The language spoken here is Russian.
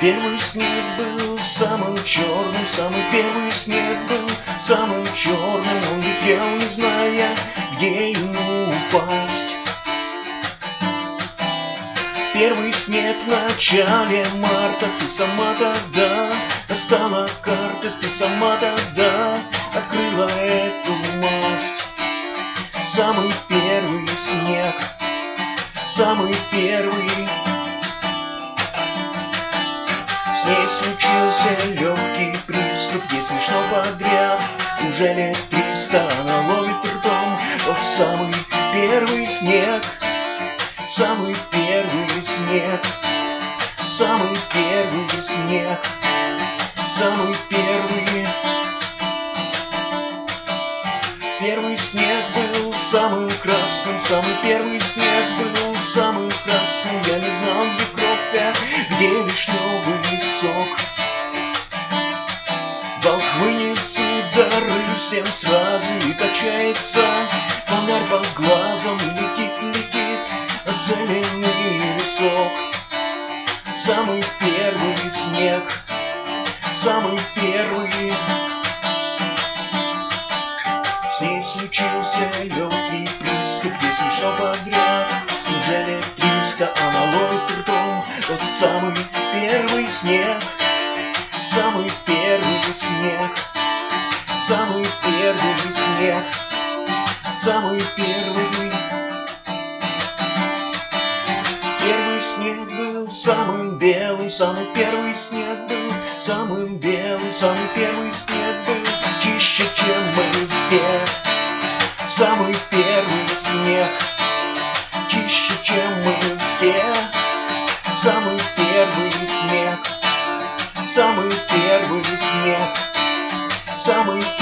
Первый снег был самым черным, самый первый снег был самым черным. Он летел, не зная, где ему упасть. Первый снег в начале марта, ты сама тогда достала карты, ты сама тогда открыла эту масть. Самый первый снег, самый первый. С ней случился легкий приступ, ей смешно подряд. Уже лет 300 она ловит ртом тот самый первый снег, самый первый снег, самый первый снег, самый первый. Первый снег был самым красным, самый первый снег был самым красным. Я не знал, где кровь, а где вишневый сок. Волхвы несут дары всем сразу, и качается фонарь под глазом, и летит от зеленый висок. Самый первый снег, самый первый. С ней случился легкий приступ, ей смешно подряд. Уже лет 300 она ловит ртом тот самый первый снег, самый первый снег, самый первый снег, самый первый. Первый снег был самым белым, самый первый снег был самым белым, самый первый снег был чище, чем мы все. Самый первый снег, чище, чем мы все. Самый первый снег, самый первый снег, самый